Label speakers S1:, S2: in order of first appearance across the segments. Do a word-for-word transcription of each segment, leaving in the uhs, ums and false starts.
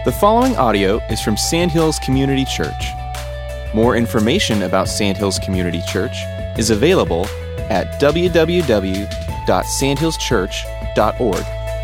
S1: The following audio is from Sandhills Community Church. More information about Sandhills Community Church is available at w w w dot sandhills church dot org.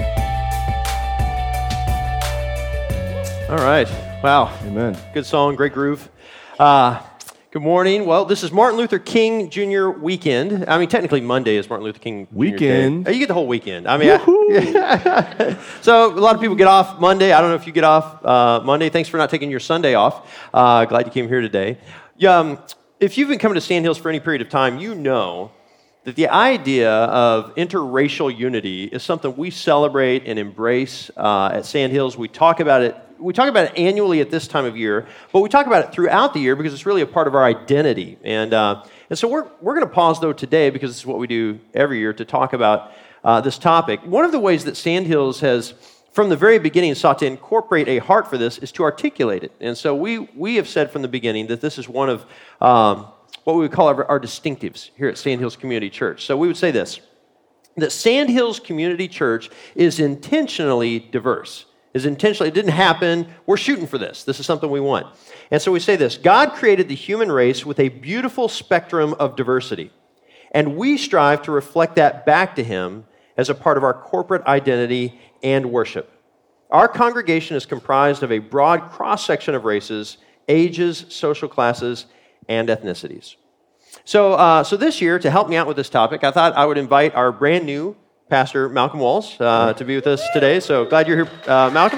S2: All right. Wow.
S3: Amen.
S2: Good song, great groove. Uh, good morning. Well, this is Martin Luther King Junior weekend. I mean, technically Monday is Martin Luther King Junior
S3: Weekend.
S2: Day. You get the whole weekend. I mean, I, so a lot of people get off Monday. I don't know if you get off uh, Monday. Thanks for not taking your Sunday off. Uh, glad you came here today. Yeah, um, if you've been coming to Sandhills for any period of time, you know that the idea of interracial unity is something we celebrate and embrace uh, at Sandhills. We talk about it. We talk about it annually at this time of year, but we talk about it throughout the year because it's really a part of our identity. And uh, and so we're we're going to pause though today because this is what we do every year to talk about uh, this topic. One of the ways that Sandhills has, from the very beginning, sought to incorporate a heart for this is to articulate it. And so we we have said from the beginning that this is one of um, what we would call our, our distinctives here at Sandhills Community Church. So we would say this, that Sandhills Community Church is intentionally diverse. Is intentionally, it didn't happen, we're shooting for this. This is something we want. And so we say this, God created the human race with a beautiful spectrum of diversity, and we strive to reflect that back to Him as a part of our corporate identity and worship. Our congregation is comprised of a broad cross-section of races, ages, social classes, and ethnicities. So, uh, so this year, to help me out with this topic, I thought I would invite our brand new Pastor Malcolm Walls uh, to be with us today. So glad you're here, uh, Malcolm.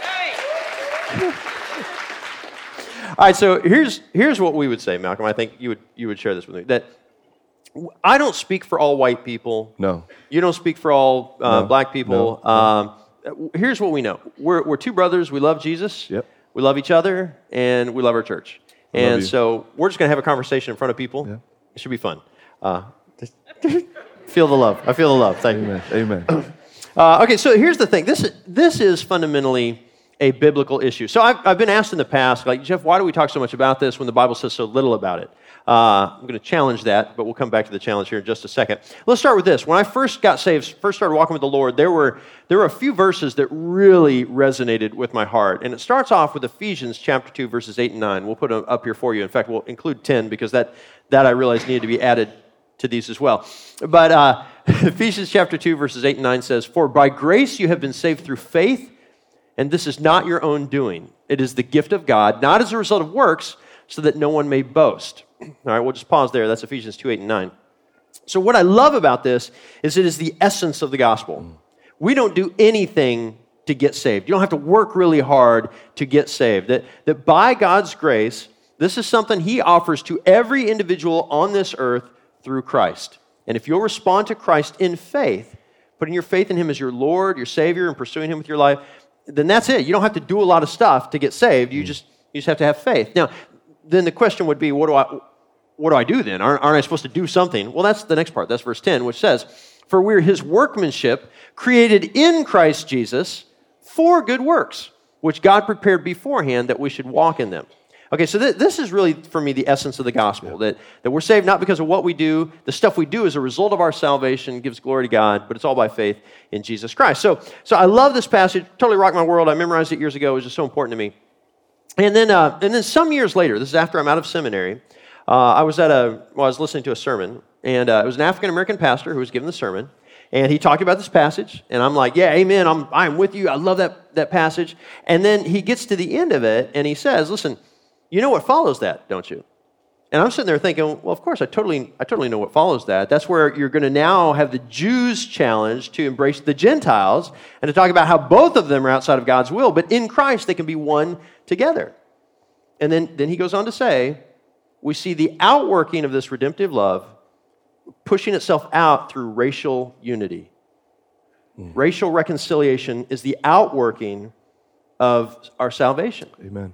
S2: All right, so here's here's what we would say, Malcolm. I think you would you would share this with me. That I don't speak for all white people.
S3: No.
S2: You don't speak for all uh,
S3: no.
S2: black people.
S3: No.
S2: Um, here's what we know. We're we're two brothers. We love Jesus.
S3: Yep.
S2: We love each other, and we love our church.
S3: I
S2: and so we're just going to have a conversation in front of people.
S3: Yeah.
S2: It should be fun. Uh, Feel the love. I feel the love. Thank
S3: Amen.
S2: you.
S3: Amen.
S2: Uh, okay, so here's the thing. This, this is fundamentally a biblical issue. So I've, I've been asked in the past, like, Jeff, why do we talk so much about this when the Bible says so little about it? Uh, I'm going to challenge that, but we'll come back to the challenge here in just a second. Let's start with this. When I first got saved, first started walking with the Lord, there were, there were a few verses that really resonated with my heart. And it starts off with Ephesians chapter two, verses eight and nine. We'll put them up here for you. In fact, we'll include ten because that, that I realized needed to be added to these as well. But uh, Ephesians chapter two, verses eight and nine says, "For by grace you have been saved through faith, and this is not your own doing. It is the gift of God, not as a result of works, so that no one may boast." All right, we'll just pause there. That's Ephesians two, eight and nine. So what I love about this is it is the essence of the gospel. We don't do anything to get saved. You don't have to work really hard to get saved. That, that by God's grace, this is something He offers to every individual on this earth through Christ. And if you'll respond to Christ in faith, putting your faith in Him as your Lord, your Savior, and pursuing Him with your life, then that's it. You don't have to do a lot of stuff to get saved. You just you just have to have faith. Now, then the question would be, what do I what do I do then? Aren't, aren't I supposed to do something? Well, that's the next part. That's verse ten, which says, "For we're His workmanship, created in Christ Jesus for good works, which God prepared beforehand that we should walk in them." Okay, so th- this is really, for me, the essence of the gospel, that, that we're saved not because of what we do. The stuff we do as a result of our salvation gives glory to God, but it's all by faith in Jesus Christ. So so I love this passage. Totally rocked my world. I memorized it years ago. It was just so important to me. And then uh, and then some years later, this is after I'm out of seminary, uh, I was at a, well, I was listening to a sermon, and uh, it was an African-American pastor who was giving the sermon, and he talked about this passage, and I'm like, yeah, amen, I'm, I'm with you. I love that, that passage. And then he gets to the end of it, and he says, listen, you know what follows that, don't you? And I'm sitting there thinking, well, of course, I totally I totally know what follows that. That's where you're going to now have the Jews challenged to embrace the Gentiles and to talk about how both of them are outside of God's will, but in Christ they can be one together. And then, then he goes on to say, we see the outworking of this redemptive love pushing itself out through racial unity. Mm. Racial reconciliation is the outworking of our salvation.
S3: Amen.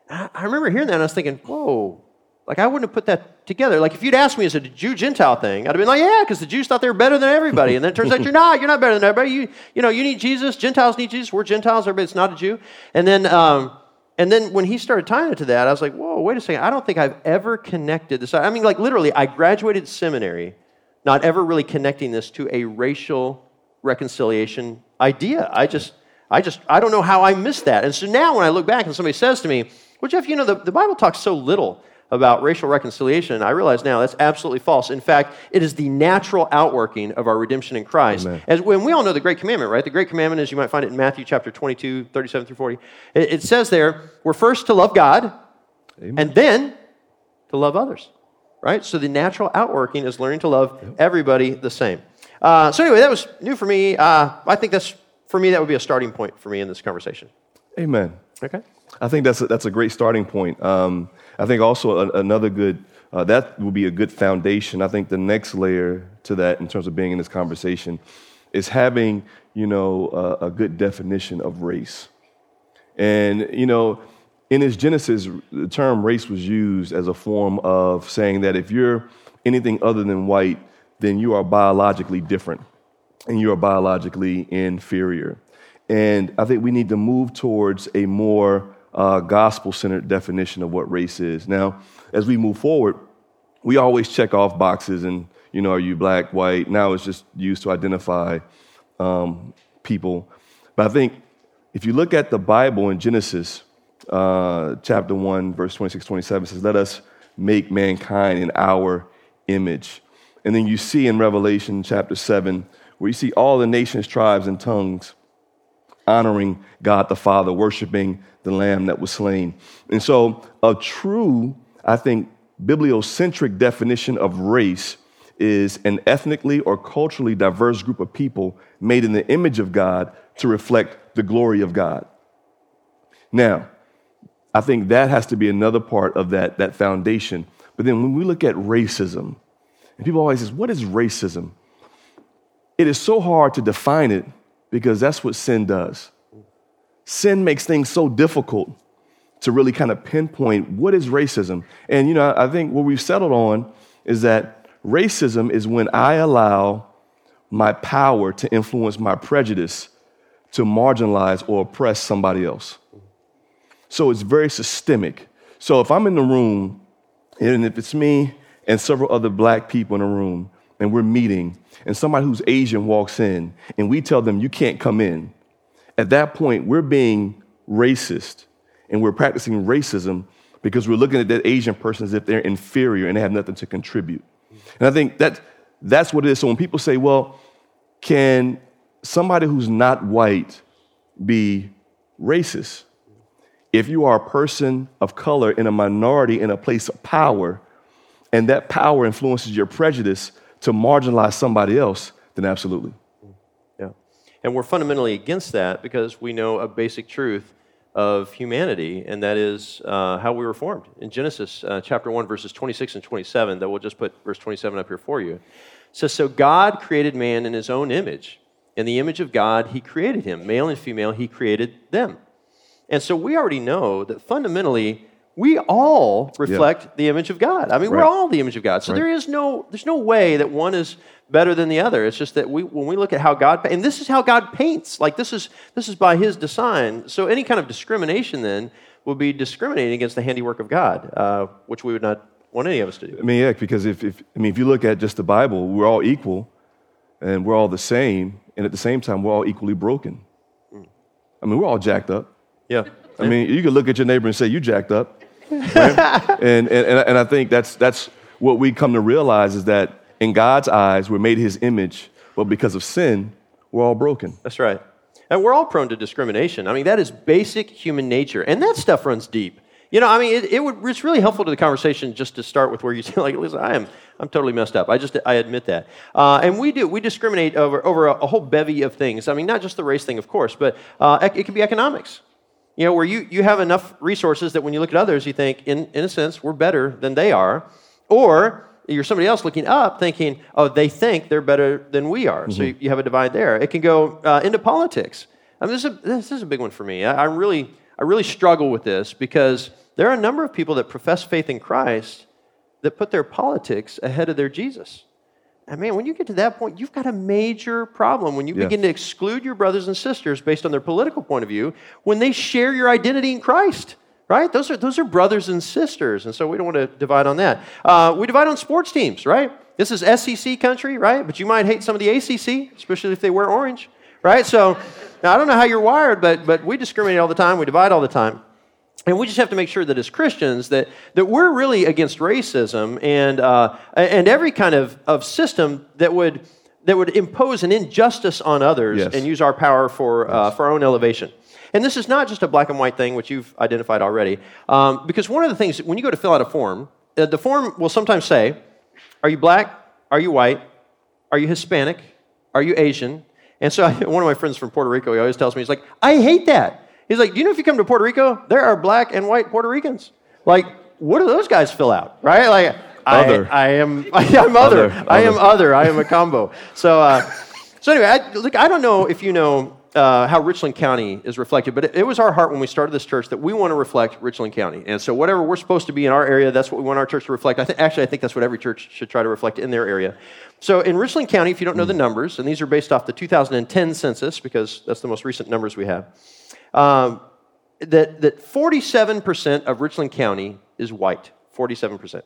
S2: I remember hearing that and I was thinking, whoa, like I wouldn't have put that together. Like if you'd asked me, is it a Jew-Gentile thing? I'd have been like, yeah, because the Jews thought they were better than everybody. And then it turns out you're not. You're not better than everybody. You, you know, you need Jesus. Gentiles need Jesus. We're Gentiles. Everybody's not a Jew. And then, um, and then when he started tying it to that, I was like, whoa, wait a second. I don't think I've ever connected this. I mean, like literally, I graduated seminary, not ever really connecting this to a racial reconciliation idea. I just... I just, I don't know how I missed that. And so now when I look back and somebody says to me, well, Jeff, you know, the, the Bible talks so little about racial reconciliation, I realize now that's absolutely false. In fact, it is the natural outworking of our redemption in Christ. Amen. As when we all know the Great Commandment, right? The Great Commandment is, you might find it in Matthew chapter twenty-two, thirty-seven through forty. It, it says there, we're first to love God, Amen. And then to love others, right? So the natural outworking is learning to love yep. everybody the same. Uh, so anyway, that was new for me. Uh, I think that's, for me, that would be a starting point for me in this conversation.
S3: Amen.
S2: Okay.
S3: I think that's a, that's a great starting point. Um, I think also a, another good, uh, that will be a good foundation. I think the next layer to that in terms of being in this conversation is having, you know, a, a good definition of race. And, you know, in its Genesis, the term race was used as a form of saying that if you're anything other than white, then you are biologically different and you are biologically inferior. And I think we need to move towards a more uh, gospel-centered definition of what race is. Now, as we move forward, we always check off boxes and, you know, are you black, white? Now it's just used to identify um, people. But I think if you look at the Bible in Genesis, uh, chapter one, verse twenty-six, twenty-seven, it says, let us make mankind in our image. And then you see in Revelation chapter seven, where you see all the nations, tribes, and tongues honoring God the Father, worshiping the Lamb that was slain. And so a true, I think, bibliocentric definition of race is an ethnically or culturally diverse group of people made in the image of God to reflect the glory of God. Now, I think that has to be another part of that, that foundation. But then when we look at racism, and people always say, what is racism? It is so hard to define it because that's what sin does. Sin makes things so difficult to really kind of pinpoint what is racism. And, you know, I think what we've settled on is that racism is when I allow my power to influence my prejudice to marginalize or oppress somebody else. So it's very systemic. So if I'm in the room, and if it's me and several other black people in a room, and we're meeting, and somebody who's Asian walks in, and we tell them, you can't come in, at that point, we're being racist, and we're practicing racism because we're looking at that Asian person as if they're inferior and they have nothing to contribute. And I think that that's what it is. So when people say, well, can somebody who's not white be racist? If you are a person of color in a minority in a place of power, and that power influences your prejudice to marginalize somebody else, then absolutely.
S2: Yeah. And we're fundamentally against that because we know a basic truth of humanity, and that is uh, how we were formed. In Genesis uh, chapter one, verses twenty-six and twenty-seven, that we'll just put verse twenty-seven up here for you, it says, so God created man in his own image. In the image of God, he created him. Male and female, he created them. And so we already know that fundamentally, we all reflect yeah. the image of God. I mean, right. we're all the image of God. So right. there is no, there's no way that one is better than the other. It's just that we, when we look at how God, and this is how God paints. Like this is this is by His design. So any kind of discrimination then will be discriminating against the handiwork of God, uh, which we would not want any of us to do.
S3: I mean, yeah, because if, if I mean, if you look at just the Bible, we're all equal, and we're all the same, and at the same time, we're all equally broken. Mm. I mean, we're all jacked up.
S2: Yeah.
S3: I mean, you could look at your neighbor and say, you jacked up. Right? and, and and I think that's that's what we come to realize is that in God's eyes, we're made His image, but because of sin, we're all broken.
S2: That's right. And we're all prone to discrimination. I mean, that is basic human nature. And that stuff runs deep. You know, I mean, it, it would, it's really helpful to the conversation just to start with where you say, like, listen, I am I'm totally messed up. I just, I admit that. Uh, and we do, we discriminate over, over a, a whole bevy of things. I mean, not just the race thing, of course, but uh, it, it can be economics. You know, where you, you have enough resources that when you look at others, you think, in, in a sense, we're better than they are. Or you're somebody else looking up thinking, oh, they think they're better than we are. Mm-hmm. So you, you have a divide there. It can go uh, into politics. I mean, this is, a, this is a big one for me. I, I really I really struggle with this because there are a number of people that profess faith in Christ that put their politics ahead of their Jesus. And man, when you get to that point, you've got a major problem when you yeah. begin to exclude your brothers and sisters based on their political point of view when they share your identity in Christ, right? Those are those are brothers and sisters, and so we don't want to divide on that. Uh, we divide on sports teams, right? This is S E C country, right? But you might hate some of the A C C, especially if they wear orange, right? So now I don't know how you're wired, but but we discriminate all the time. We divide all the time. And we just have to make sure that as Christians that, that we're really against racism and uh, and every kind of, of system that would that would impose an injustice on others
S3: yes.
S2: and use our power for uh, for our own elevation. And this is not just a black and white thing, which you've identified already, um, because one of the things, when you go to fill out a form, uh, the form will sometimes say, are you black? Are you white? Are you Hispanic? Are you Asian? And so I, one of my friends from Puerto Rico, he always tells me, he's like, I hate that. He's like, do you know if you come to Puerto Rico, there are black and white Puerto Ricans. Like, what do those guys fill out, right? Like,
S3: other.
S2: I, I am, I am other.
S3: other.
S2: I am other. I am a combo. So, uh, so anyway, I, look, I don't know if you know uh, how Richland County is reflected, but it, it was our heart when we started this church that we want to reflect Richland County. And so whatever we're supposed to be in our area, that's what we want our church to reflect. I think, actually, I think that's what every church should try to reflect in their area. So in Richland County, if you don't know the numbers, and these are based off the two thousand ten census, because that's the most recent numbers we have, um, that, that forty-seven percent of Richland County is white, forty-seven percent.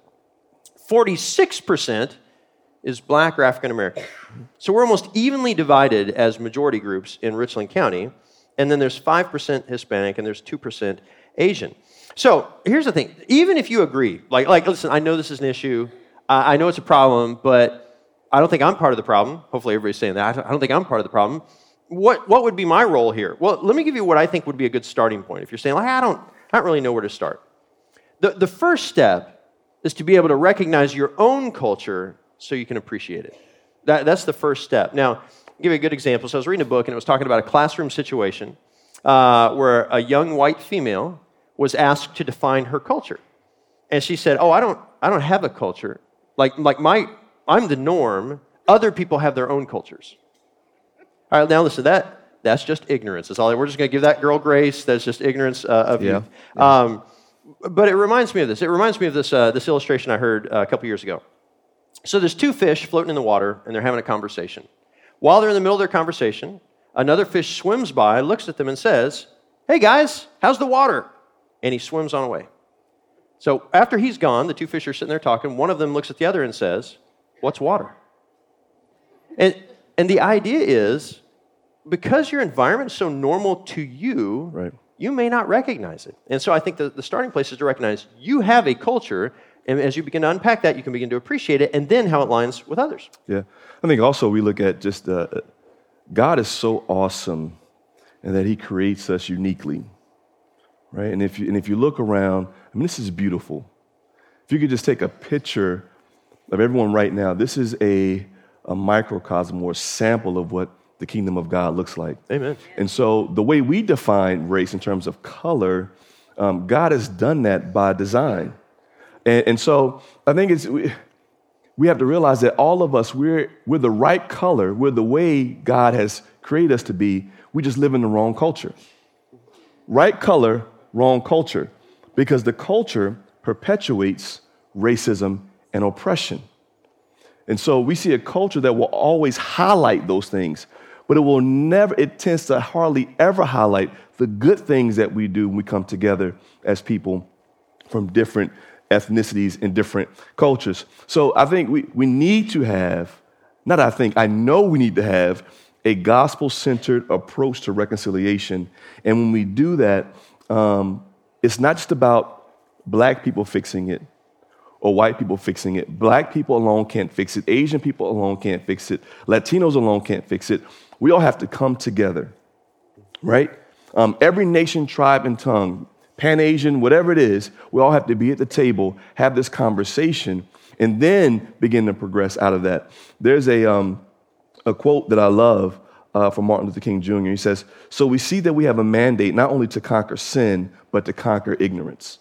S2: forty-six percent is black or African American. So we're almost evenly divided as majority groups in Richland County, and then there's five percent Hispanic and there's two percent Asian. So here's the thing, even if you agree, like, like listen, I know this is an issue, I, I know it's a problem, but I don't think I'm part of the problem. Hopefully everybody's saying that. I don't think I'm part of the problem. What what would be my role here? Well, let me give you what I think would be a good starting point. If you're saying, like, I don't, I don't really know where to start. The, the first step is to be able to recognize your own culture so you can appreciate it. That, that's the first step. Now, I'll give you a good example. So I was reading a book, and it was talking about a classroom situation uh, where a young white female was asked to define her culture. And she said, oh, I don't, I don't have a culture. Like, like my, I'm the norm. Other people have their own cultures. All right, now listen, that that's just ignorance. That's all. We're just going to give that girl grace. That's just ignorance uh, of
S3: yeah.
S2: you. Yeah. Um, but it reminds me of this. It reminds me of this uh, this illustration I heard uh, a couple years ago. So there's two fish floating in the water, and they're having a conversation. While they're in the middle of their conversation, another fish swims by, looks at them, and says, hey, guys, how's the water? And he swims on away. So after he's gone, the two fish are sitting there talking. One of them looks at the other and says, what's water? And and the idea is, because your environment is so normal to you,
S3: right.
S2: you may not recognize it. And so I think the, the starting place is to recognize you have a culture, and as you begin to unpack that, you can begin to appreciate it, and then how it aligns with others.
S3: Yeah. I think also we look at just, uh, God is so awesome in that he creates us uniquely, right? And if you, and if you look around, I mean, this is beautiful. If you could just take a picture of everyone right now, this is a, a microcosm or a sample of what the kingdom of God looks like.
S2: Amen.
S3: And so the way we define race in terms of color, um, God has done that by design. And, and so I think it's we, we have to realize that all of us, we're, we're the right color. We're the way God has created us to be. We just live in the wrong culture. Right color, wrong culture. Because the culture perpetuates racism and oppression. And so we see a culture that will always highlight those things, but it will never, it tends to hardly ever highlight the good things that we do when we come together as people from different ethnicities and different cultures. So I think we, we need to have, not I think, I know we need to have a gospel-centered approach to reconciliation. And when we do that, um, it's not just about black people fixing it or white people fixing it. Black people alone can't fix it. Asian people alone can't fix it. Latinos alone can't fix it. We all have to come together, right? Um, every nation, tribe, and tongue, Pan-Asian, whatever it is, we all have to be at the table, have this conversation, and then begin to progress out of that. There's a, um, a quote that I love uh, from Martin Luther King Junior He says, so we see that we have a mandate not only to conquer sin, but to conquer ignorance.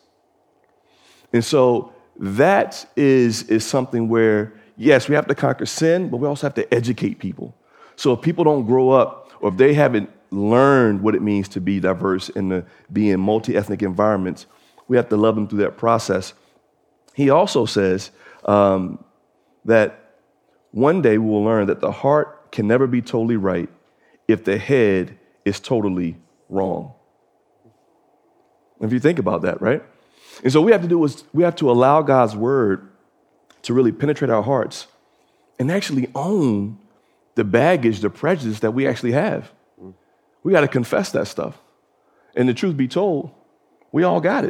S3: And so that is, is something where, yes, we have to conquer sin, but we also have to educate people. So if people don't grow up, or if they haven't learned what it means to be diverse and to be in multi-ethnic environments, we have to love them through that process. He also says um, that one day we will learn that the heart can never be totally right if the head is totally wrong. If you think about that, right? And so what we have to do is we have to allow God's word to really penetrate our hearts and actually own the baggage, the prejudice that we actually have. we got to confess that stuff. And the truth be told, we all got it.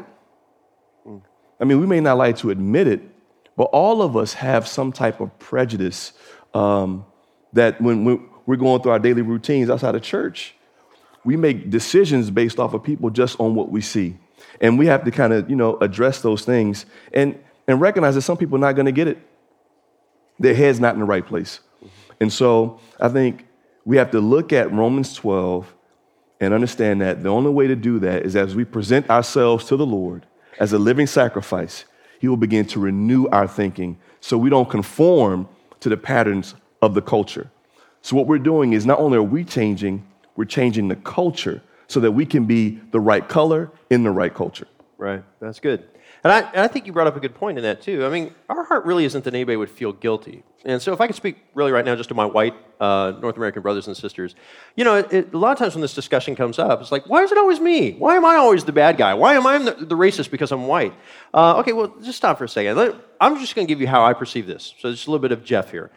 S3: I mean, we may not like to admit it, but all of us have some type of prejudice um, that when, when we're going through our daily routines outside of church, we make decisions based off of people just on what we see. And we have to kind of, you know, address those things and, and recognize that some people are not going to get it. Their head's not in the right place. And so I think we have to look at Romans twelve and understand that the only way to do that is as we present ourselves to the Lord as a living sacrifice, he will begin to renew our thinking so we don't conform to the patterns of the culture. So what we're doing is not only are we changing, we're changing the culture so that we can be the right color in the right culture.
S2: Right. That's good. And I, and I think you brought up a good point in that, too. I mean, our heart really isn't that anybody would feel guilty. And so if I could speak really right now just to my white uh, North American brothers and sisters, you know, it, it, a lot of times when this discussion comes up, it's like, why is it always me? Why am I always the bad guy? Why am I the, the racist because I'm white? Uh, okay, well, just stop for a second. Let, I'm just going to give you how I perceive this. So just a little bit of Jeff here.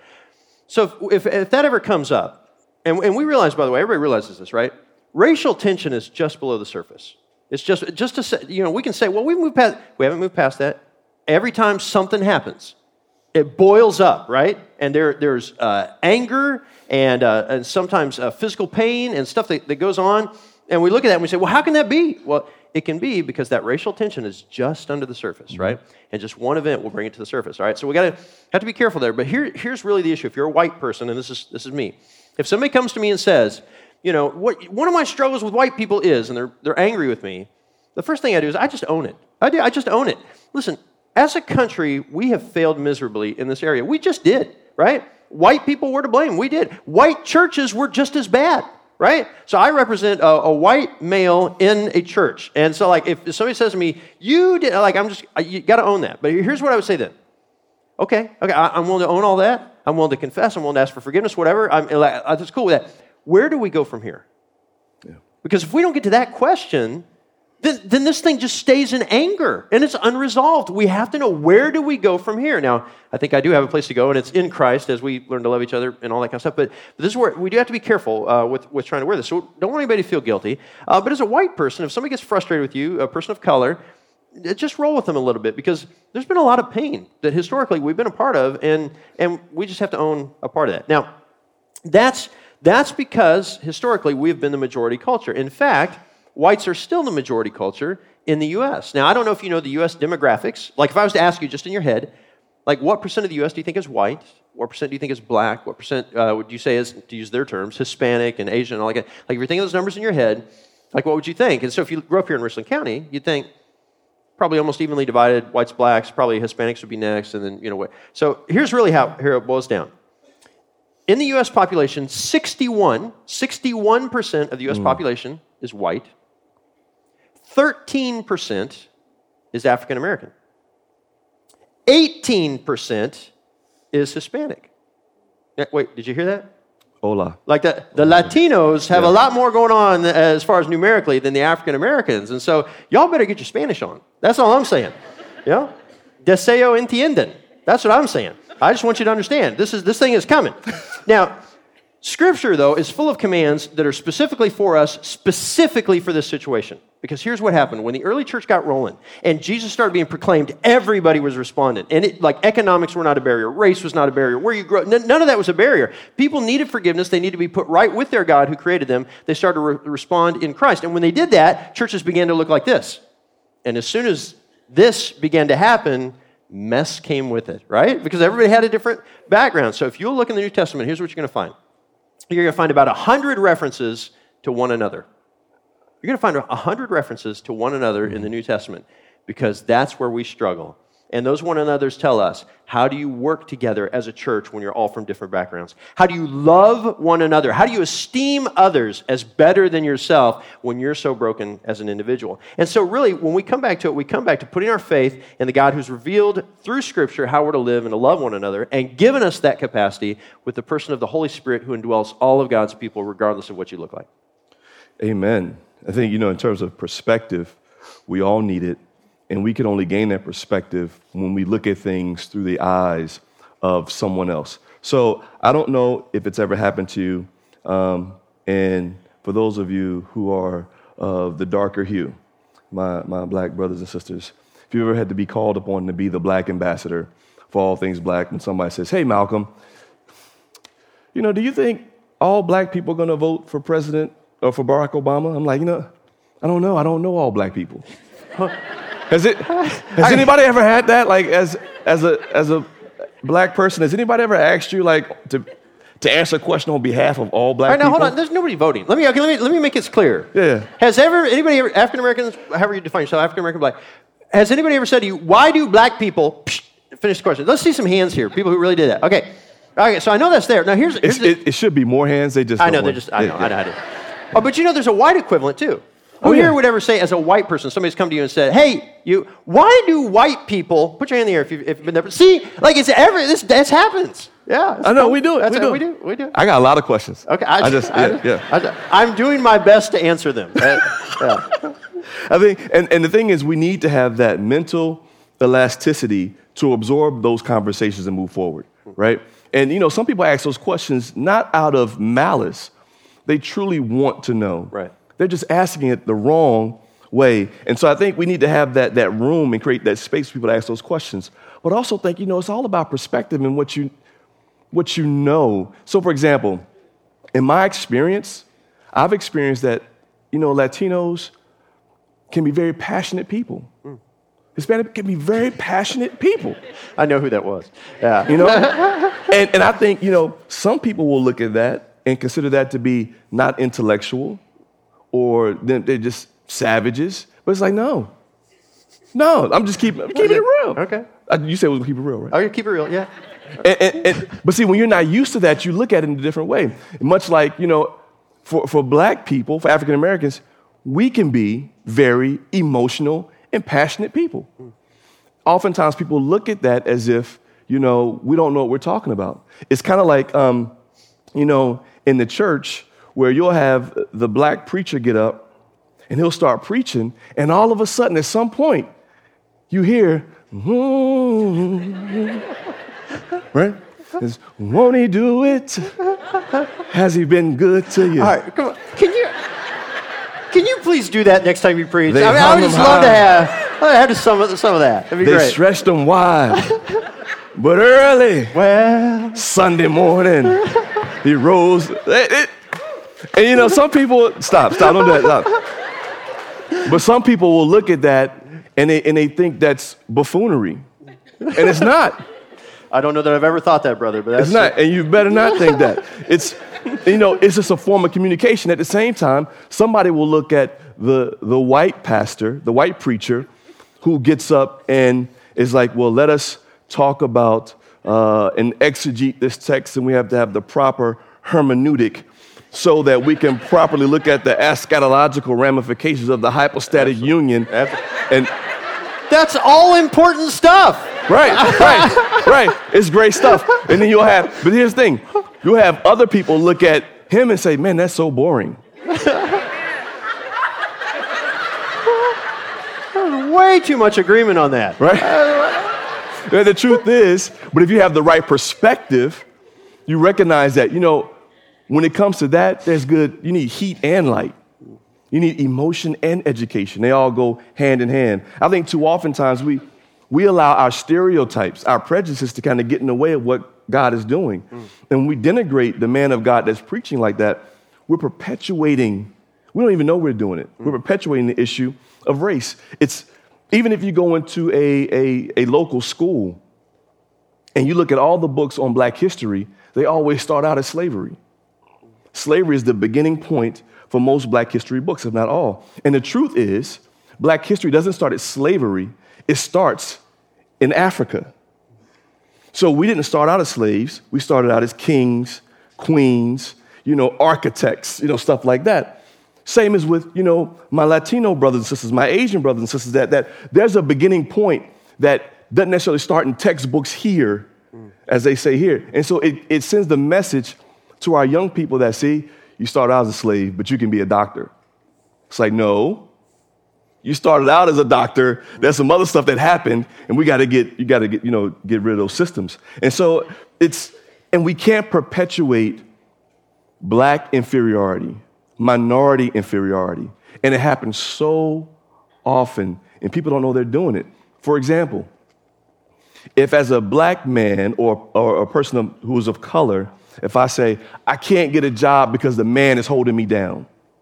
S2: So if, if, if that ever comes up, and, and we realize, by the way, everybody realizes this, right? Racial tension is just below the surface. It's just, just to say, you know, we can say, well, we've moved past, we haven't moved past that. Every time something happens, it boils up, right? And there, there's uh, anger and, uh, and sometimes uh, physical pain and stuff that, that goes on. And we look at that and we say, well, how can that be? Well, it can be because that racial tension is just under the surface, mm-hmm. right? And just one event will bring it to the surface, all right? So we got to have to be careful there. But here, here's really the issue. If you're a white person, and this is this is me, if somebody comes to me and says, you know, what one of my struggles with white people is, and they're they're angry with me, the first thing I do is I just own it. I do. I just own it. Listen, as a country, we have failed miserably in this area. We just did, right? White people were to blame. We did. White churches were just as bad, right? So I represent a, a white male in a church. And so, like, if somebody says to me, you did, like, I'm just, you got to own that. But here's what I would say then. Okay, okay, I, I'm willing to own all that. I'm willing to confess. I'm willing to ask for forgiveness, whatever. I'm, that's cool with that. Where do we go from here? Yeah. Because if we don't get to that question, then, then this thing just stays in anger, and it's unresolved. We have to know, where do we go from here? Now, I think I do have a place to go, and it's in Christ as we learn to love each other and all that kind of stuff. But, but this is where we do have to be careful uh, with, with trying to wear this. So don't want anybody to feel guilty. Uh, but as a white person, if somebody gets frustrated with you, a person of color, just roll with them a little bit, because there's been a lot of pain that historically we've been a part of, and, and we just have to own a part of that. Now, that's, that's because historically we've been the majority culture. In fact, whites are still the majority culture in the U S. Now, I don't know if you know the U S demographics. Like, if I was to ask you just in your head, like, what percent of the U S do you think is white? What percent do you think is black? What percent uh, would you say is, to use their terms, Hispanic and Asian and all that? Like, if you're thinking of those numbers in your head, like, what would you think? And so if you grew up here in Richland County, you'd think probably almost evenly divided, whites, blacks, probably Hispanics would be next, and then, you know what. So here's really how here it boils down. In the U S population, sixty-one, sixty-one percent of the U S mm. population is white. thirteen percent is African American. eighteen percent is Hispanic. Wait, did you hear that?
S3: Hola.
S2: Like the, the Latinos have yeah. a lot more going on as far as numerically than the African Americans. And so y'all better get your Spanish on. That's all I'm saying. You know? Deseo entienden. That's what I'm saying. I just want you to understand. This is this thing is coming. Now, Scripture, though, is full of commands that are specifically for us, specifically for this situation. Because here's what happened. When the early church got rolling and Jesus started being proclaimed, everybody was responding. And it, like, economics were not a barrier. Race was not a barrier. Where you grew up, none of that was a barrier. People needed forgiveness. They needed to be put right with their God who created them. They started to re- respond in Christ. And when they did that, churches began to look like this. And as soon as this began to happen, mess came with it, right? Because everybody had a different background. So if you'll look in the New Testament, here's what you're going to find. You're going to find about one hundred references to one another. You're going to find one hundred references to one another in the New Testament, because that's where we struggle. And those one another's tell us, how do you work together as a church when you're all from different backgrounds? How do you love one another? How do you esteem others as better than yourself when you're so broken as an individual? And so really, when we come back to it, we come back to putting our faith in the God who's revealed through Scripture how we're to live and to love one another, and given us that capacity with the person of the Holy Spirit who indwells all of God's people, regardless of what you look like.
S3: Amen. I think, you know, in terms of perspective, we all need it. And we can only gain that perspective when we look at things through the eyes of someone else. So I don't know if it's ever happened to you, um, and for those of you who are of the darker hue, my, my black brothers and sisters, if you ever had to be called upon to be the black ambassador for all things black, and somebody says, hey, Malcolm, you know, do you think all black people are going to vote for president or for Barack Obama? I'm like, you know, I don't know. I don't know all black people. Has it? Has anybody ever had that? Like, as as a as a black person, has anybody ever asked you like to to answer a question on behalf of all black
S2: all right, now,
S3: people?
S2: hold on. There's nobody voting. Let me okay, let me let me make this clear.
S3: Yeah.
S2: Has ever anybody ever African Americans, however you define yourself, African American, black? Has anybody ever said to you, why do black people? Psh, finish the question. Let's see some hands here. People who really did that. Okay. Okay. So I know that's there. Now here's, here's
S3: the, it, it should be more hands. They just.
S2: I know.
S3: They
S2: They just. I know.
S3: Yeah,
S2: I know.
S3: yeah.
S2: I know. Oh, but you know, there's a white equivalent too. Who
S3: Oh, yeah.
S2: here would ever say, as a white person, somebody's come to you and said, "Hey, you, why do white people put your hand in the air if you've, if you've been there?" See, like it's every this this happens. Yeah,
S3: I know we do it.
S2: That's
S3: we,
S2: what
S3: do.
S2: we do. We do.
S3: I got a lot of questions.
S2: Okay,
S3: I, I just,
S2: I,
S3: yeah, yeah.
S2: I, I'm doing my best to answer them. Uh, yeah.
S3: I think, and, and the thing is, we need to have that mental elasticity to absorb those conversations and move forward, right? And, you know, some people ask those questions not out of malice. They truly want to know.
S2: Right.
S3: They're just asking it the wrong way. And so I think we need to have that, that room and create that space for people to ask those questions. But I also think, you know, it's all about perspective and what you, what you know. So, for example, in my experience, I've experienced that, you know, Latinos can be very passionate people. Mm. Hispanic can be very passionate people.
S2: I know who that was. Yeah.
S3: You know? and, and I think, you know, some people will look at that and consider that to be not intellectual or they're just savages. But it's like, no. No, I'm just keeping, I'm keeping it real.
S2: Okay.
S3: Uh, you said we're going to keep it real, right?
S2: Oh, you keep it real, yeah.
S3: And, and, and, but see, when you're not used to that, you look at it in a different way. Much like, you know, for, for black people, for African Americans, we can be very emotional and passionate people. Mm. Oftentimes, people look at that as if, you know, we don't know what we're talking about. It's kind of like, um, you know, in the church where you'll have the black preacher get up and he'll start preaching, and all of a sudden, at some point, you hear, mm-hmm. right? It's, won't he do it? Has he been good to you?
S2: All right, come on. Can you can you please do that next time you preach?
S3: They
S2: I mean, I would
S3: hung
S2: just
S3: him
S2: love to
S3: high.
S2: have, I'd have some of some of that. That'd be
S3: They
S2: great.
S3: stretched him wide, but early
S2: Well,
S3: Sunday morning he rose. It- it- and you know, some people stop, stop, don't do that. Stop. But some people will look at that and they and they think that's buffoonery, and it's not.
S2: I don't know that I've ever thought that, brother, but that's
S3: It's not, and you better not think that. It's, you know, it's just a form of communication. At the same time, somebody will look at the, the white pastor, the white preacher, who gets up and is like, well, let us talk about uh, and exegete this text, and we have to have the proper hermeneutic so that we can properly look at the eschatological ramifications of the hypostatic
S2: Absolutely.
S3: union.
S2: Absolutely.
S3: And
S2: that's all important stuff.
S3: Right, right, right. It's great stuff. And then you'll have, but here's the thing, you'll have other people look at him and say, man, that's so boring.
S2: Way too much agreement on that.
S3: Right? And the truth is, but if you have the right perspective, you recognize that, you know, when it comes to that, there's good, you need heat and light. You need emotion and education. They all go hand in hand. I think too oftentimes we, we allow our stereotypes, our prejudices to kind of get in the way of what God is doing. Mm. And when we denigrate the man of God that's preaching like that, we're perpetuating, we don't even know we're doing it. Mm. We're perpetuating the issue of race. It's, even if you go into a, a, a local school and you look at all the books on black history, they always start out as slavery. Slavery is the beginning point for most black history books, if not all. And the truth is, black history doesn't start at slavery. It starts in Africa. So we didn't start out as slaves. We started out as kings, queens, you know, architects, you know, stuff like that. Same as with, you know, my Latino brothers and sisters, my Asian brothers and sisters, that, that there's a beginning point that doesn't necessarily start in textbooks here, mm. as they say here. And so it, it sends the message to our young people that, see, you started out as a slave, but you can be a doctor. It's like, no, you started out as a doctor. There's some other stuff that happened, and we got to get, you got to get, you know, get rid of those systems. And so it's, and we can't perpetuate black inferiority minority inferiority. And it happens so often, and people don't know they're doing it. For example, if as a black man or, or a person who is of color, if I say, I can't get a job because the man is holding me down,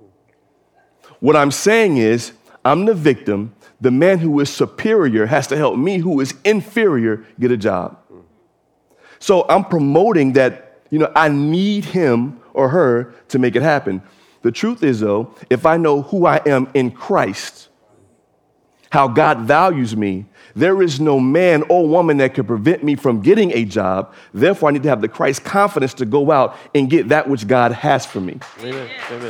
S3: what I'm saying is, I'm the victim. The man who is superior has to help me who is inferior get a job. So I'm promoting that, you know, I need him or her to make it happen. The truth is, though, if I know who I am in Christ, how God values me, there is no man or woman that can prevent me from getting a job. Therefore, I need to have the Christ confidence to go out and get that which God has for me.
S2: Amen. Amen.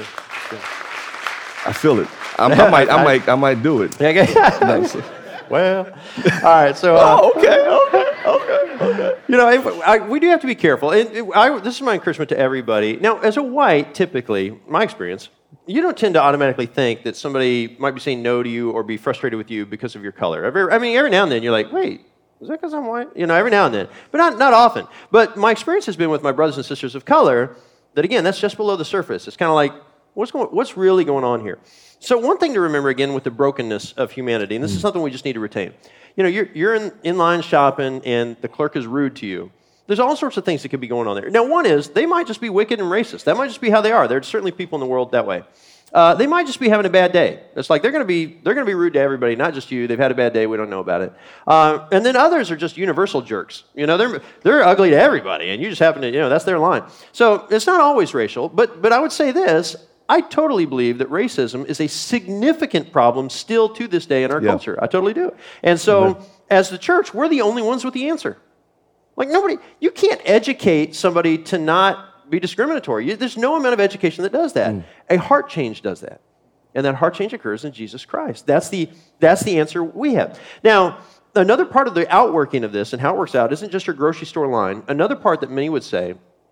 S3: I feel it. I'm, I might, I might, I might do it.
S2: Okay.
S3: Nice.
S2: Well, all right. So, uh,
S3: oh, okay, okay, okay, okay.
S2: You know, if, I, we do have to be careful. And it, I, this is my encouragement to everybody. Now, as a white, typically, my experience, you don't tend to automatically think that somebody might be saying no to you or be frustrated with you because of your color. Every, I mean, every now and then you're like, wait, is that because I'm white? You know, every now and then, but not not often. But my experience has been with my brothers and sisters of color that, again, that's just below the surface. It's kind of like, what's going, what's really going on here? So one thing to remember, again, with the brokenness of humanity, and this is something we just need to retain. You know, you're, you're in, in line shopping, and the clerk is rude to you. There's all sorts of things that could be going on there. Now, one is, they might just be wicked and racist. That might just be how they are. There's certainly people in the world that way. Uh, they might just be having a bad day. It's like they're going to be they're going to be rude to everybody, not just you. They've had a bad day. We don't know about it. Uh, and then others are just universal jerks. You know, they're they're ugly to everybody, and you just happen to, you know, that's their line. So it's not always racial, but but I would say this. I totally believe that racism is a significant problem still to this day in our
S3: yeah. culture.
S2: I totally do. And so, mm-hmm. as the church, we're the only ones with the answer. Like, nobody, you can't educate somebody to not be discriminatory. You, there's no amount of education that does that. Mm. A heart change does that. And that heart change occurs in Jesus Christ. That's the, that's the answer we have. Now, another part of the outworking of this and how it works out isn't just your grocery store line. Another part that many would say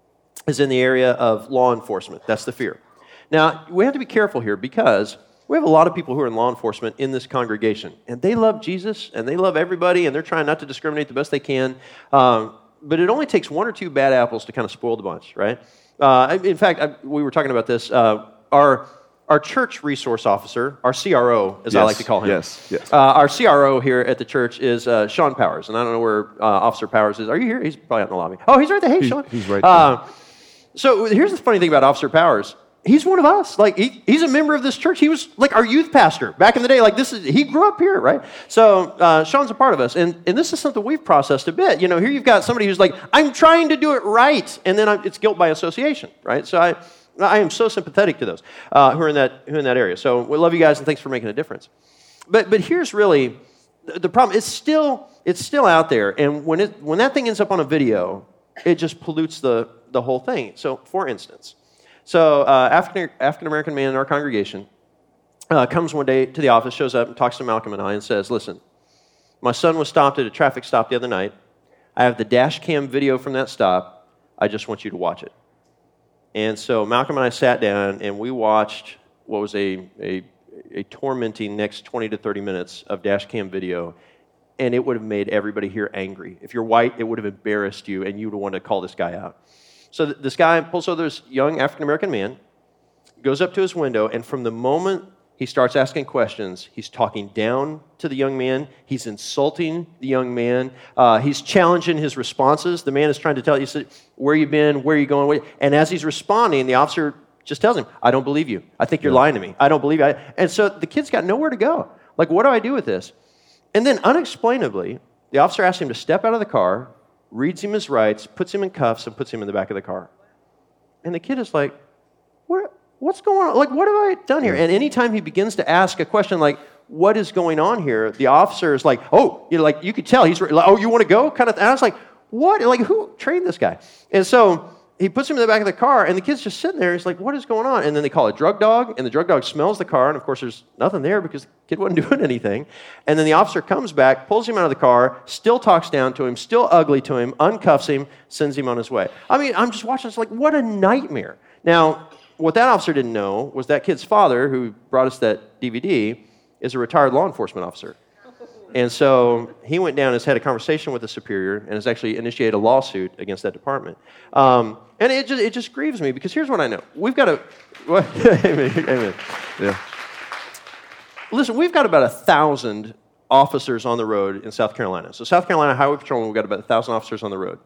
S2: is in the area of law enforcement. That's the fear. Now, we have to be careful here because we have a lot of people who are in law enforcement in this congregation, and they love Jesus, and they love everybody, and they're trying not to discriminate the best they can. Um, but it only takes one or two bad apples to kind of spoil the bunch, right? Uh, in fact, I, we were talking about this. Uh, our our church resource officer, our C R O, as
S3: yes,
S2: I like to call him.
S3: Yes, yes.
S2: Uh, our C R O here at the church is uh, Sean Powers, and I don't know where uh, Officer Powers is. Are you here? He's probably out in the lobby. Oh, he's right there. Hey,
S3: he,
S2: Sean.
S3: He's right there.
S2: Uh, so here's the funny thing about Officer Powers. He's one of us. Like, he, he's a member of this church. He was like our youth pastor back in the day. Like, this is, he grew up here, right? So uh, Sean's a part of us. And, and this is something we've processed a bit. You know, here you've got somebody who's like, I'm trying to do it right. And then I'm, it's guilt by association, right? So I I am so sympathetic to those uh, who are in that who are in that area. So we love you guys, and thanks for making a difference. But but here's really the, the problem. It's still it's still out there. And when it when that thing ends up on a video, it just pollutes the, the whole thing. So for instance, So uh, African African-American man in our congregation uh, comes one day to the office, shows up and talks to Malcolm and I and says, listen, my son was stopped at a traffic stop the other night. I have the dash cam video from that stop. I just want you to watch it. And so Malcolm and I sat down and we watched what was a, a, a tormenting next twenty to thirty minutes of dash cam video, and it would have made everybody here angry. If you're white, it would have embarrassed you and you would have wanted to call this guy out. So this guy pulls over this young African-American man, goes up to his window, and from the moment he starts asking questions, he's talking down to the young man, he's insulting the young man, uh, he's challenging his responses. The man is trying to tell you, where you been, where you going, and as he's responding, the officer just tells him, I don't believe you. I think you're yeah. lying to me. I don't believe you. And so the kid's got nowhere to go. Like, what do I do with this? And then unexplainably, the officer asks him to step out of the car, reads him his rights, puts him in cuffs, and puts him in the back of the car. And the kid is like, what, what's going on? Like, what have I done here? And anytime he begins to ask a question like, what is going on here? The officer is like, oh, you know, like, you could tell. He's like, oh, you want to go? Kind of. And I was like, what? Like, who trained this guy? And so he puts him in the back of the car, and the kid's just sitting there. He's like, what is going on? And then they call a drug dog, and the drug dog smells the car, and of course there's nothing there because the kid wasn't doing anything. And then the officer comes back, pulls him out of the car, still talks down to him, still ugly to him, uncuffs him, sends him on his way. I mean, I'm just watching this like, what a nightmare. Now, what that officer didn't know was that kid's father, who brought us that D V D, is a retired law enforcement officer. And so he went down and has had a conversation with the superior and has actually initiated a lawsuit against that department. Um, and it just, it just grieves me because here's what I know. We've got a... Well, amen, amen.
S3: Yeah.
S2: Listen, we've got about a thousand officers on the road in South Carolina. So South Carolina Highway Patrol, we've got about a thousand officers on the road.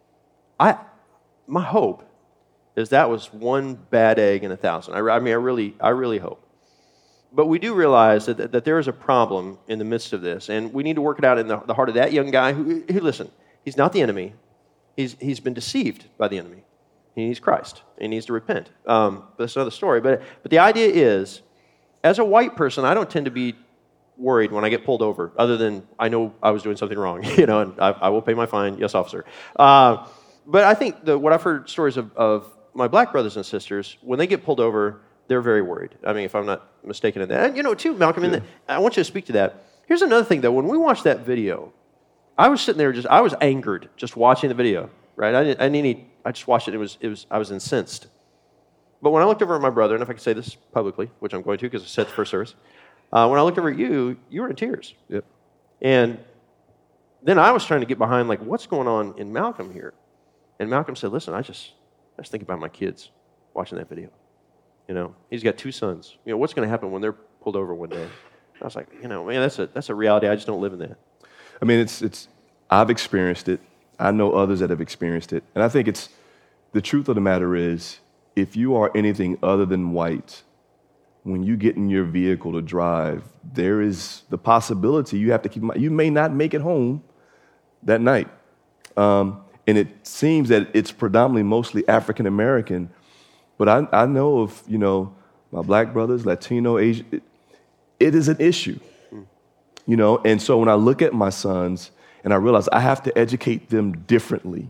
S2: I, my hope is that was one bad egg in a thousand. I, I mean, I really, I really hope. But we do realize that, that, that there is a problem in the midst of this, and we need to work it out in the, the heart of that young guy who, who, listen, he's not the enemy. He's, he's been deceived by the enemy. He needs Christ. He needs to repent. Um, but that's another story. But, but the idea is, as a white person, I don't tend to be worried when I get pulled over, other than I know I was doing something wrong, you know, and I, I will pay my fine. Yes, officer. Uh, but I think the, what I've heard stories of, of my black brothers and sisters, when they get pulled over, they're very worried. I mean, if I'm not mistaken in that. And, you know, too, Malcolm, in the, I want you to speak to that. Here's another thing, though. When we watched that video, I was sitting there just, I was angered just watching the video, right? I didn't, I didn't need, I just watched it. It was, it was, I was incensed. But when I looked over at my brother, and if I could say this publicly, which I'm going to because I said the first service, uh, when I looked over at you, you were in tears.
S3: Yep.
S2: And then I was trying to get behind, like, what's going on in Malcolm here? And Malcolm said, listen, I just, I just think about my kids watching that video. You know, he's got two sons. You know, what's going to happen when they're pulled over one day? I was like, you know, man, that's a that's a reality. I just don't live in that.
S3: I mean, it's it's. I've experienced it. I know others that have experienced it, and I think it's the truth of the matter is, if you are anything other than white, when you get in your vehicle to drive, there is the possibility you have to keep. You may not make it home that night, um, and it seems that it's predominantly mostly African American. But I, I know of, you know, my black brothers, Latino, Asian, it, it is an issue, you know. And so when I look at my sons and I realize I have to educate them differently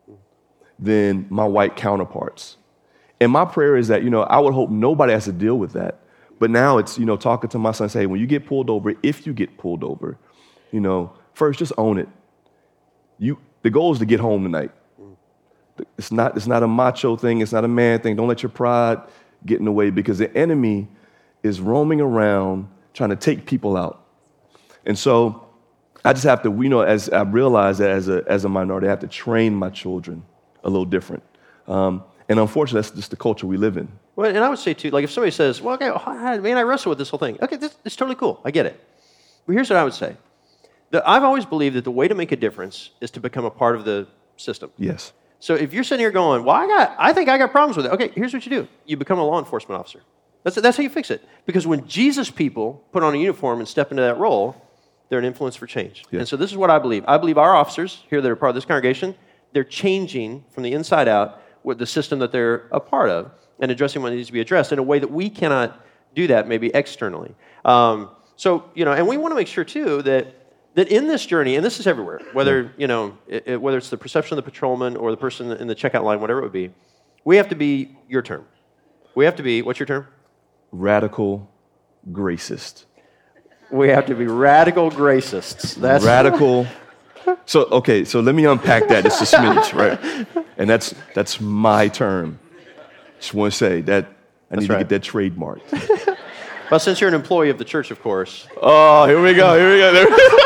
S3: than my white counterparts. And my prayer is that, you know, I would hope nobody has to deal with that. But now it's, you know, talking to my son, say, when you get pulled over, if you get pulled over, you know, first just own it. You, the goal is to get home tonight. It's not, it's not a macho thing. It's not a man thing. Don't let your pride get in the way because the enemy is roaming around trying to take people out. And so I just have to, you know, as I realize that as a, as a minority, I have to train my children a little different. Um, and unfortunately, that's just the culture we live in.
S2: Well, and I would say, too, like if somebody says, well, okay, man, I wrestle with this whole thing. Okay, this, it's totally cool. I get it. But here's what I would say. The, I've always believed that the way to make a difference is to become a part of the system.
S3: Yes.
S2: So if you're sitting here going, well, I got, I think I got problems with it. Okay, here's what you do. You become a law enforcement officer. That's, that's how you fix it. Because when Jesus people put on a uniform and step into that role, they're an influence for change. Yeah. And so this is what I believe. I believe our officers here that are part of this congregation, they're changing from the inside out with the system that they're a part of and addressing what needs to be addressed in a way that we cannot do that maybe externally. Um, so, you know, and we want to make sure, too, that that in this journey, and this is everywhere, whether, you know, it, it, whether it's the perception of the patrolman or the person in the checkout line, whatever it would be, we have to be your term. We have to be, what's your term?
S3: Radical gracist.
S2: We have to be radical gracists. That's
S3: radical. So, okay, so let me unpack that just a smidge, right? And that's that's my term. Just want to say that I
S2: that's
S3: need
S2: right.
S3: to get that trademarked.
S2: Well, since you're an employee of the church, of course.
S3: Oh, here we go, here we go.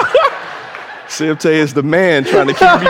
S3: Simte is the man trying to keep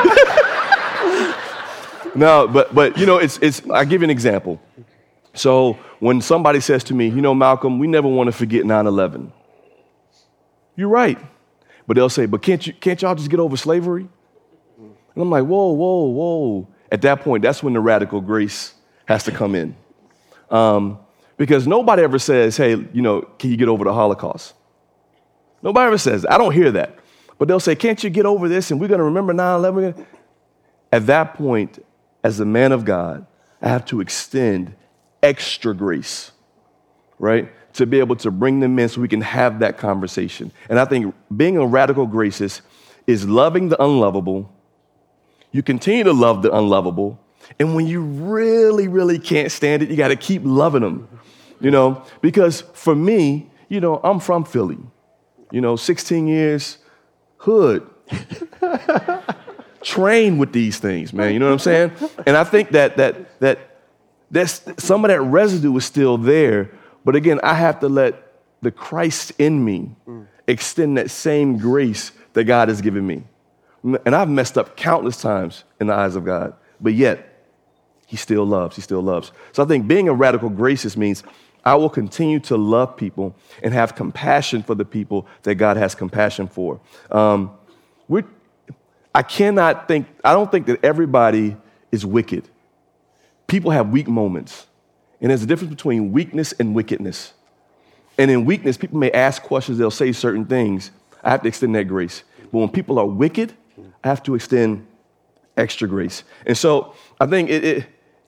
S3: me. No, but but you know, it's it's. I'll give you an example. So when somebody says to me, you know, Malcolm, we never want to forget nine eleven. You're right, but they'll say, but can't you can't y'all just get over slavery? And I'm like, whoa, whoa, whoa. At that point, that's when the radical grace has to come in. Um, Because nobody ever says, hey, you know, can you get over the Holocaust? Nobody ever says that. I don't hear that. But they'll say, can't you get over this and we're going to remember nine eleven? At that point, as a man of God, I have to extend extra grace, right, to be able to bring them in so we can have that conversation. And I think being a radical gracist is loving the unlovable. You continue to love the unlovable. And when you really, really can't stand it, you got to keep loving them, you know, because for me, you know, I'm from Philly, you know, sixteen years, hood, train with these things, man. You know what I'm saying? And I think that that that that's some of that residue is still there. But again, I have to let the Christ in me extend that same grace that God has given me. And I've messed up countless times in the eyes of God, but yet he still loves, he still loves. So I think being a radical gracist means I will continue to love people and have compassion for the people that God has compassion for. Um, we're, I cannot think, I don't think that everybody is wicked. People have weak moments, and there's a difference between weakness and wickedness. And in weakness, people may ask questions, they'll say certain things. I have to extend that grace. But when people are wicked, I have to extend extra grace. And so I think it, it,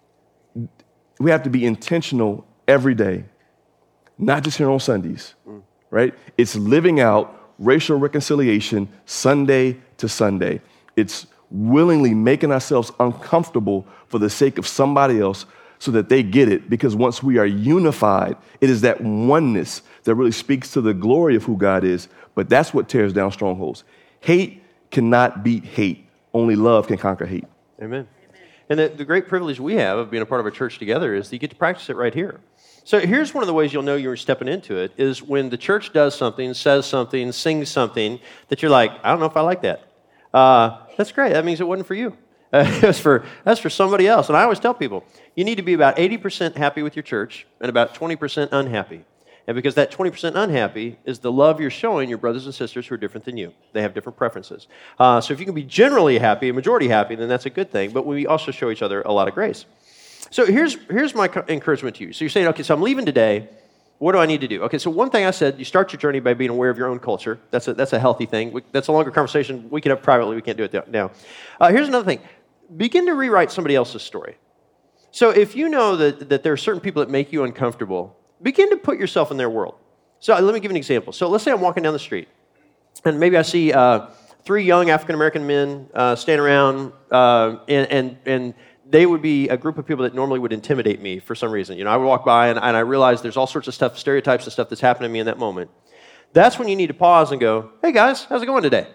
S3: we have to be intentional every day, not just here on Sundays, right? It's living out racial reconciliation Sunday to Sunday. It's willingly making ourselves uncomfortable for the sake of somebody else so that they get it, because once we are unified, it is that oneness that really speaks to the glory of who God is, but that's what tears down strongholds. Hate cannot beat hate. Only love can conquer hate.
S2: Amen. And the, the great privilege we have of being a part of a church together is that you get to practice it right here. So here's one of the ways you'll know you're stepping into it, is when the church does something, says something, sings something, that you're like, I don't know if I like that. Uh, that's great. That means it wasn't for you. Uh, that's for that's for somebody else. And I always tell people, you need to be about eighty percent happy with your church and about twenty percent unhappy. And because that twenty percent unhappy is the love you're showing your brothers and sisters who are different than you. They have different preferences. Uh, so if you can be generally happy, majority happy, then that's a good thing. But we also show each other a lot of grace. So here's here's my encouragement to you. So you're saying, okay, so I'm leaving today. What do I need to do? Okay, so one thing I said, you start your journey by being aware of your own culture. That's a, that's a healthy thing. We, that's a longer conversation we can have privately. We can't do it now. Uh, here's another thing. Begin to rewrite somebody else's story. So if you know that, that there are certain people that make you uncomfortable, begin to put yourself in their world. So let me give you an example. So let's say I'm walking down the street, and maybe I see uh, three young African-American men uh, standing around, uh, and, and, and they would be a group of people that normally would intimidate me for some reason. You know, I would walk by, and, and I realize there's all sorts of stuff, stereotypes and stuff that's happening to me in that moment. That's when you need to pause and go, hey guys, how's it going today?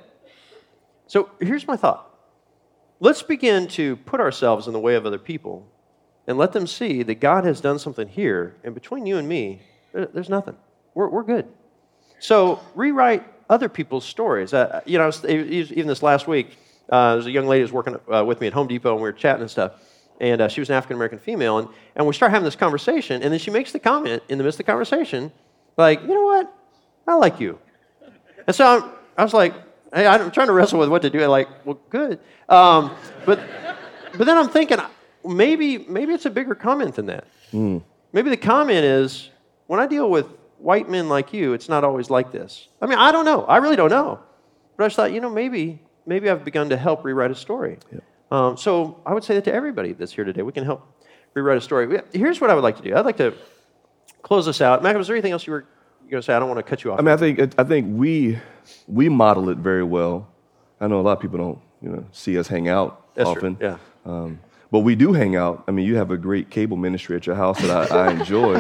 S2: So here's my thought. Let's begin to put ourselves in the way of other people and let them see that God has done something here, and between you and me, there, there's nothing. We're, we're good. So rewrite other people's stories. Uh, you know, even this last week, uh, there's a young lady who was working uh, with me at Home Depot, and we were chatting and stuff, and uh, she was an African-American female, and, and we start having this conversation, and then she makes the comment in the midst of the conversation, like, you know what? I like you. And so I'm, I was like, hey, I'm trying to wrestle with what to do. I'm like, well, good. Um, but but then I'm thinking, maybe maybe it's a bigger comment than that. Mm. Maybe the comment is, when I deal with white men like you, it's not always like this. I mean, I don't know. I really don't know. But I just thought, you know, maybe maybe I've begun to help rewrite a story. Yep. Um, so I would say that to everybody that's here today. We can help rewrite a story. Here's what I would like to do. I'd like to close this out. Mac, was there anything else you were going to say? I don't want to cut you off.
S3: I mean, I think I think we we model it very well. I know a lot of people don't, you know, see us hang out
S2: That's
S3: often.
S2: True. Yeah.
S3: Um, but we do hang out. I mean, you have a great cable ministry at your house that I, I enjoy.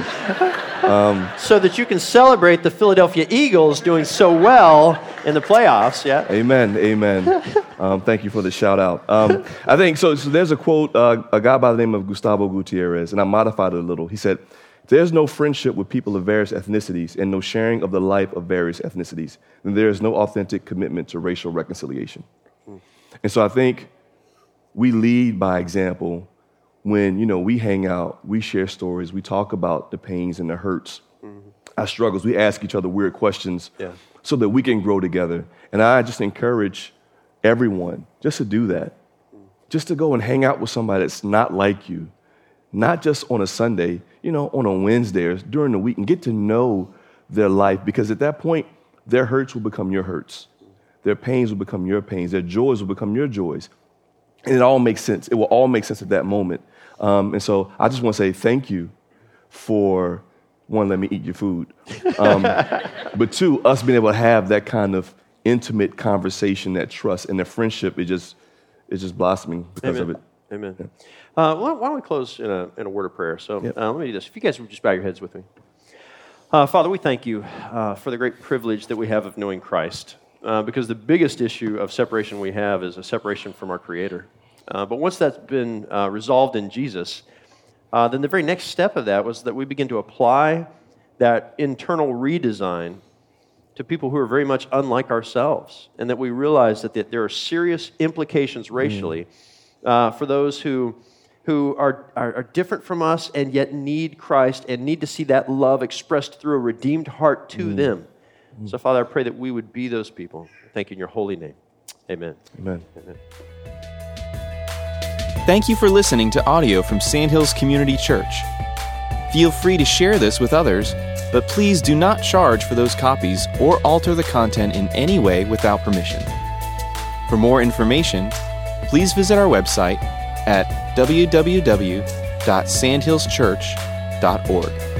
S3: Um,
S2: so that you can celebrate the Philadelphia Eagles doing so well in the playoffs, yeah?
S3: Amen, amen. Um, thank you for the shout out. Um, I think, so, so there's a quote, uh, a guy by the name of Gustavo Gutierrez, and I modified it a little. He said, there's no friendship with people of various ethnicities and no sharing of the life of various ethnicities. And there is no authentic commitment to racial reconciliation. Hmm. And so I think we lead by example when, you know, we hang out, we share stories, we talk about the pains and the hurts, mm-hmm. our struggles. We ask each other weird questions yeah. so that we can grow together. And I just encourage everyone just to do that, mm. just to go and hang out with somebody that's not like you, not just on a Sunday, you know, on a Wednesday or during the week, and get to know their life, because at that point, their hurts will become your hurts. Their pains will become your pains. Their joys will become your joys. And it all makes sense. It will all make sense at that moment. Um, and so I just want to say thank you for, one, let me eat your food. Um, but two, us being able to have that kind of intimate conversation, that trust, and the friendship is just, is just blossoming because
S2: Amen.
S3: of it.
S2: Amen. Yeah. Uh, why, why don't we close in a, in a word of prayer? So yep. uh, let me do this. If you guys would just bow your heads with me. Uh, Father, we thank you uh, for the great privilege that we have of knowing Christ. Uh, because the biggest issue of separation we have is a separation from our Creator. Uh, but once that's been uh, resolved in Jesus, uh, then the very next step of that was that we begin to apply that internal redesign to people who are very much unlike ourselves, and that we realize that, that there are serious implications racially mm. uh, for those who who are, are, are different from us and yet need Christ and need to see that love expressed through a redeemed heart to mm. them. Mm. So, Father, I pray that we would be those people. Thank you in your holy name. Amen.
S3: Amen.
S2: Amen.
S1: Thank you for listening to audio from Sandhills Community Church. Feel free to share this with others, but please do not charge for those copies or alter the content in any way without permission. For more information, please visit our website at w w w dot sandhills church dot org.